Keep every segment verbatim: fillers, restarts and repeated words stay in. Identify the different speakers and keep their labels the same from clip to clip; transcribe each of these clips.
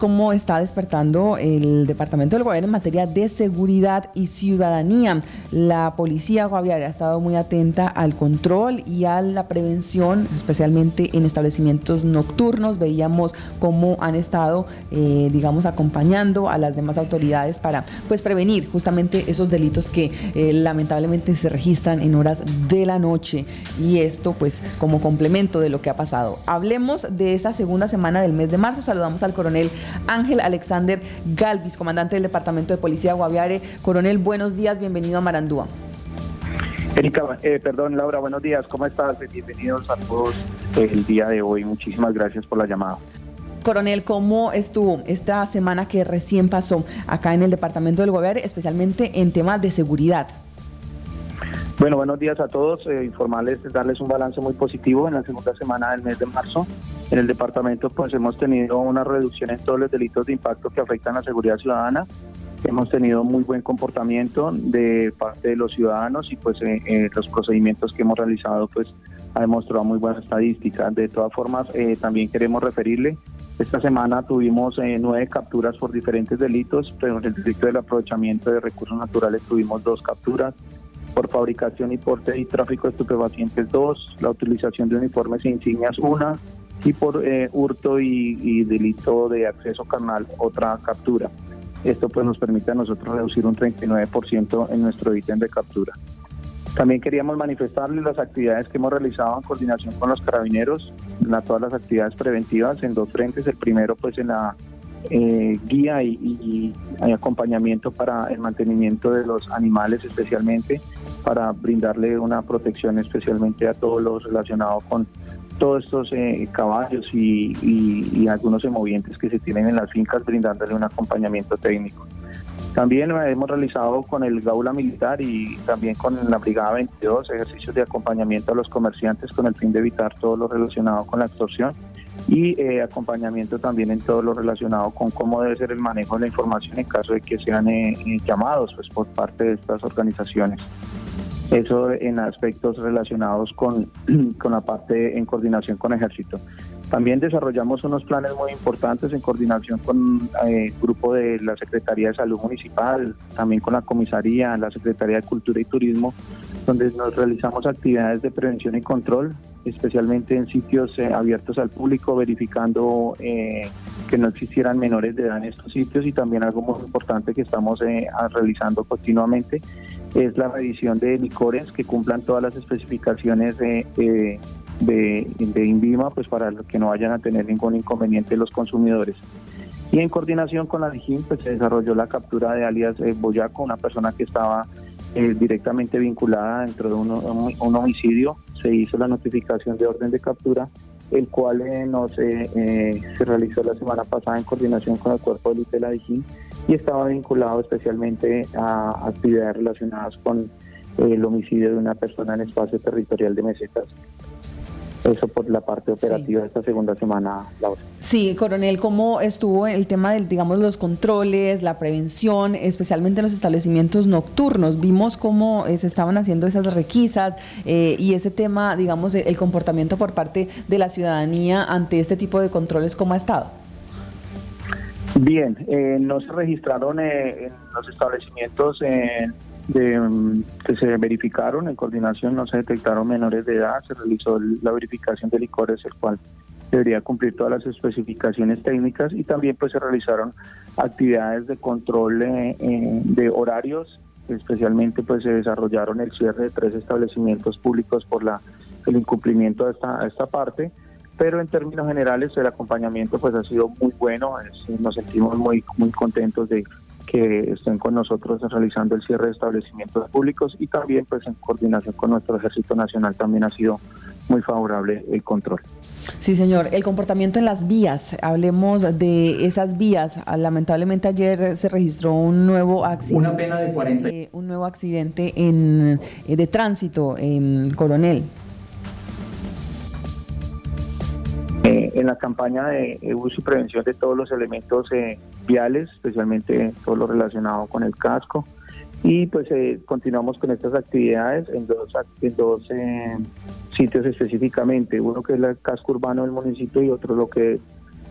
Speaker 1: cómo está despertando el Departamento del Guaviare en materia de seguridad y ciudadanía. La policía guaviare ha estado muy atenta al control y a la prevención, especialmente en establecimientos nocturnos. Veíamos cómo han estado, eh, digamos, acompañando a las demás autoridades para, pues, prevenir justamente esos delitos que eh, lamentablemente se registran en horas de la noche. Y esto, pues, como complemento de lo que ha pasado. Hablemos de esa segunda semana del mes de marzo. Saludamos al coronel Ángel Alexander Galvis, comandante del Departamento de Policía Guaviare. Coronel, buenos días, bienvenido a Marandúa.
Speaker 2: Erika, eh, perdón, Laura, buenos días, ¿cómo estás? Bienvenidos a todos el día de hoy, muchísimas gracias por la llamada.
Speaker 1: Coronel, ¿cómo estuvo esta semana que recién pasó acá en el Departamento del Guaviare, especialmente en temas de seguridad?
Speaker 2: Bueno, buenos días a todos. Eh, informarles, darles un balance muy positivo en la segunda semana del mes de marzo. En el departamento pues hemos tenido una reducción en todos los delitos de impacto que afectan a la seguridad ciudadana. Hemos tenido muy buen comportamiento de parte de los ciudadanos y pues eh, eh, los procedimientos que hemos realizado pues ha demostrado muy buena estadística. De todas formas, eh, también queremos referirle, esta semana tuvimos eh, nueve capturas por diferentes delitos, pero en el delito del aprovechamiento de recursos naturales tuvimos dos capturas. Por fabricación y porte y tráfico de estupefacientes dos, la utilización de uniformes e insignias una, y por eh, hurto y, y delito de acceso carnal otra captura. Esto pues nos permite a nosotros reducir un treinta y nueve por ciento en nuestro ítem de captura. También queríamos manifestarles las actividades que hemos realizado en coordinación con los carabineros, la, todas las actividades preventivas en dos frentes. El primero pues en la Eh, guía y, y, y acompañamiento para el mantenimiento de los animales, especialmente para brindarle una protección especialmente a todos los relacionados con todos estos eh, caballos y, y, y algunos emovientes que se tienen en las fincas, brindándole un acompañamiento técnico. También hemos realizado con el Gaula Militar y también con la Brigada veintidós ejercicios de acompañamiento a los comerciantes con el fin de evitar todo lo relacionado con la extorsión y eh, acompañamiento también en todo lo relacionado con cómo debe ser el manejo de la información en caso de que sean eh, llamados pues, por parte de estas organizaciones. Eso en aspectos relacionados con, con la parte en coordinación con Ejército. También desarrollamos unos planes muy importantes en coordinación con el eh, grupo de la Secretaría de Salud Municipal, también con la Comisaría, la Secretaría de Cultura y Turismo, donde nos realizamos actividades de prevención y control, especialmente en sitios eh, abiertos al público, verificando eh, que no existieran menores de edad en estos sitios, y también algo muy importante que estamos eh, realizando continuamente es la revisión de licores que cumplan todas las especificaciones eh, eh, de, de INVIMA, pues para que no vayan a tener ningún inconveniente los consumidores. Y en coordinación con la DIJÍN, pues se desarrolló la captura de alias eh, Boyaco, una persona que estaba eh, directamente vinculada dentro de un, un, un homicidio. Se hizo la notificación de orden de captura, el cual eh, nos, eh, eh, se realizó la semana pasada en coordinación con el cuerpo de élite de la DIJÍN y estaba vinculado especialmente a actividades relacionadas con eh, el homicidio de una persona en espacio territorial de Mesetas. Eso por la parte operativa sí. De esta segunda semana, Laura.
Speaker 1: Sí, coronel, ¿cómo estuvo el tema de, digamos, los controles, la prevención, especialmente en los establecimientos nocturnos? Vimos cómo eh, se estaban haciendo esas requisas eh, y ese tema, digamos, el comportamiento por parte de la ciudadanía ante este tipo de controles, ¿cómo ha estado?
Speaker 2: Bien, eh, no se registraron eh, en los establecimientos eh, de, um, que se verificaron en coordinación, no se detectaron menores de edad, se realizó la verificación de licores, el cual debería cumplir todas las especificaciones técnicas, y también pues se realizaron actividades de control eh, eh, de horarios, especialmente pues se desarrollaron el cierre de tres establecimientos públicos por la el incumplimiento de esta, esta parte. Pero en términos generales el acompañamiento pues ha sido muy bueno, es, nos sentimos muy muy contentos de que estén con nosotros realizando el cierre de establecimientos públicos, y también pues en coordinación con nuestro Ejército Nacional también ha sido muy favorable el control.
Speaker 1: Sí, señor. El comportamiento en las vías, hablemos de esas vías. Lamentablemente ayer se registró un nuevo accidente,
Speaker 3: una pena de cuarenta
Speaker 1: eh, un nuevo accidente en eh, de tránsito en Coronel.
Speaker 2: Eh, en la campaña de eh, uso y prevención de todos los elementos eh, viales, especialmente todo lo relacionado con el casco, y pues eh, continuamos con estas actividades en dos, en dos eh, sitios específicamente, uno que es el casco urbano del municipio y otro lo que es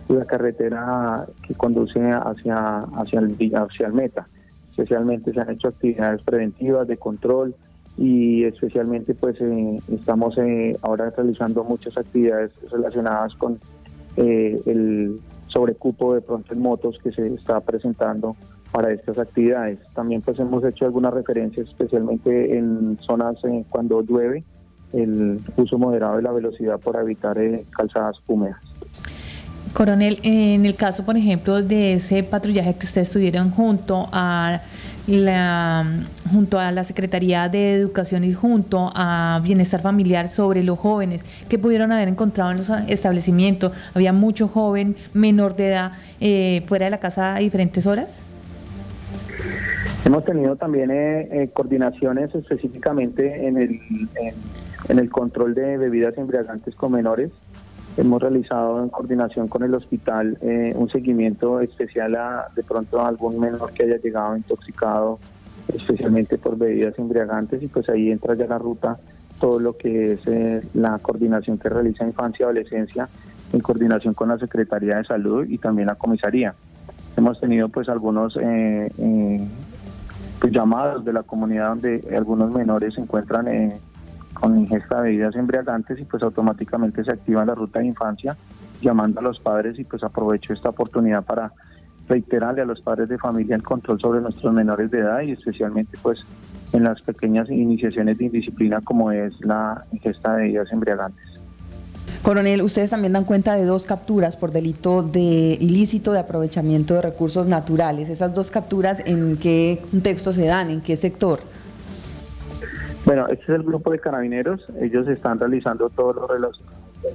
Speaker 2: la carretera que conduce hacia, hacia, el, hacia el meta. Especialmente se han hecho actividades preventivas de control y especialmente pues eh, estamos eh, ahora realizando muchas actividades relacionadas con eh, el sobrecupo de pronto en motos que se está presentando para estas actividades. También pues hemos hecho algunas referencias especialmente en zonas eh, cuando llueve, el uso moderado de la velocidad para evitar eh, calzadas húmedas.
Speaker 3: Coronel, en el caso, por ejemplo, de ese patrullaje que ustedes estuvieron junto a la junto a la Secretaría de Educación y junto a Bienestar Familiar sobre los jóvenes que pudieron haber encontrado en los establecimientos, ¿había mucho joven menor de edad eh, fuera de la casa a diferentes horas?
Speaker 2: Hemos tenido también eh, eh, coordinaciones específicamente en el, en, en el control de bebidas embriagantes con menores. Hemos realizado en coordinación con el hospital eh, un seguimiento especial a de pronto a algún menor que haya llegado intoxicado, especialmente por bebidas embriagantes, y pues ahí entra ya la ruta todo lo que es eh, la coordinación que realiza Infancia y Adolescencia en coordinación con la Secretaría de Salud y también la Comisaría. Hemos tenido pues algunos eh, eh, pues, llamados de la comunidad donde algunos menores se encuentran eh, con ingesta de bebidas embriagantes y pues automáticamente se activa la ruta de infancia llamando a los padres, y pues aprovecho esta oportunidad para reiterarle a los padres de familia el control sobre nuestros menores de edad y especialmente pues en las pequeñas iniciaciones de indisciplina como es la ingesta de bebidas embriagantes.
Speaker 1: Coronel, ustedes también dan cuenta de dos capturas por delito de ilícito de aprovechamiento de recursos naturales. ¿Esas dos capturas en qué contexto se dan? ¿En qué sector?
Speaker 2: Bueno, este es el grupo de carabineros. Ellos están realizando todo lo relacionado con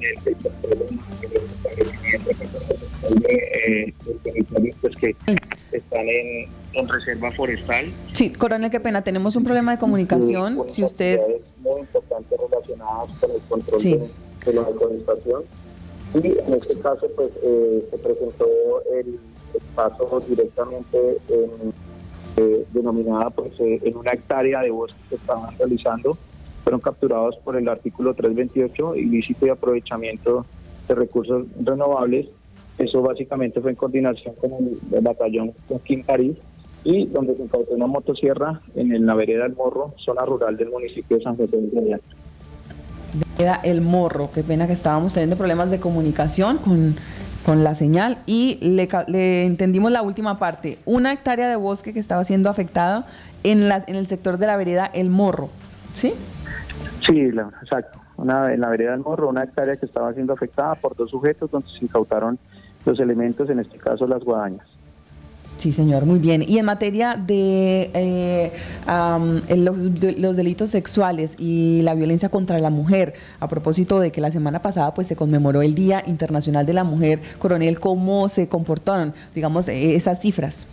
Speaker 2: el eh, territorios pues, que están en, en reserva forestal.
Speaker 1: Sí, coronel, qué pena, tenemos un problema de comunicación.
Speaker 2: Sí,
Speaker 1: si usted
Speaker 2: muy importantes relacionadas con el control
Speaker 1: sí.
Speaker 2: de, de la deforestación. Y en este caso, pues, eh, se presentó el, el paso directamente en Eh, denominada pues eh, en una hectárea de bosque que estaban realizando. Fueron capturados por el artículo trescientos veintiocho, ilícito de aprovechamiento de recursos renovables. Eso básicamente fue en coordinación con el, el batallón Joaquín París, y donde se incautó una motosierra en, el, en la vereda del Morro, zona rural del municipio de San José del Guaviare.
Speaker 1: Vereda El Morro, qué pena que estábamos teniendo problemas de comunicación con con la señal y le, le entendimos la última parte. Una hectárea de bosque que estaba siendo afectada en, las, en el sector de la vereda El Morro, ¿sí?
Speaker 2: Sí, la, exacto. Una, en la vereda del Morro, una hectárea que estaba siendo afectada por dos sujetos donde se incautaron los elementos, en este caso las guadañas.
Speaker 1: Sí, señor, muy bien. Y en materia de eh, um, los, de los delitos sexuales y la violencia contra la mujer, a propósito de que la semana pasada pues se conmemoró el Día Internacional de la Mujer, coronel, ¿cómo se comportaron, digamos, eh, esas cifras?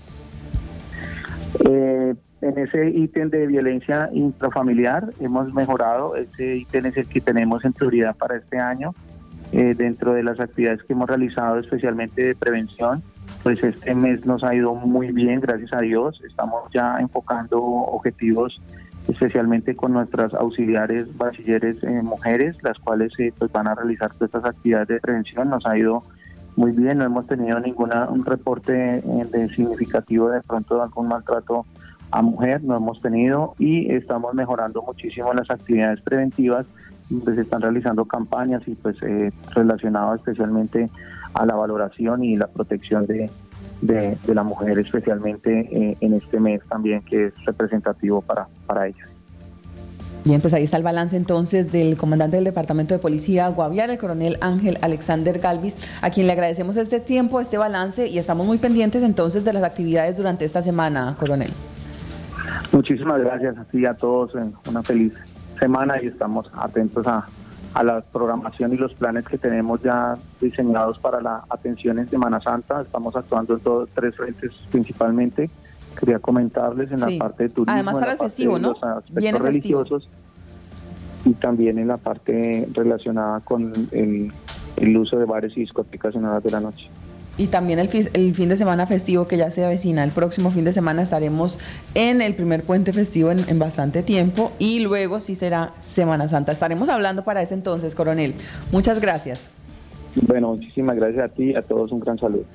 Speaker 2: Eh, en ese ítem de violencia intrafamiliar hemos mejorado. Ese ítem es el que tenemos en prioridad para este año. Eh, dentro de las actividades que hemos realizado, especialmente de prevención, pues este mes nos ha ido muy bien, gracias a Dios. Estamos ya enfocando objetivos especialmente con nuestras auxiliares bachilleres eh, mujeres, las cuales eh, pues van a realizar todas estas actividades de prevención. Nos ha ido muy bien, no hemos tenido ninguna un reporte eh, de significativo de pronto de algún maltrato a mujer, no hemos tenido, y estamos mejorando muchísimo las actividades preventivas, donde se están realizando campañas y pues eh, relacionadas especialmente a la valoración y la protección de, de, de la mujer, especialmente eh, en este mes también, que es representativo para, para ellas.
Speaker 1: Bien, pues ahí está el balance entonces del comandante del Departamento de Policía Guaviare, el coronel Ángel Alexander Galvis, a quien le agradecemos este tiempo, este balance, y estamos muy pendientes entonces de las actividades durante esta semana, coronel.
Speaker 2: Muchísimas gracias a ti y a todos, una feliz semana, y estamos atentos a a la programación y los planes que tenemos ya diseñados para la atención en Semana Santa. Estamos actuando en todos tres frentes principalmente. Quería comentarles en sí. la parte de turismo,
Speaker 1: además para
Speaker 2: en
Speaker 1: el festivo, ¿no?
Speaker 2: Los aspectos religiosos y también en la parte relacionada con el, el uso de bares y discotecas en horas de la noche.
Speaker 1: Y también el, el fin de semana festivo que ya se avecina. El próximo fin de semana estaremos en el primer puente festivo en, en bastante tiempo, y luego sí será Semana Santa. Estaremos hablando para ese entonces, coronel. Muchas gracias.
Speaker 2: Bueno, muchísimas gracias a ti y a todos, un gran saludo.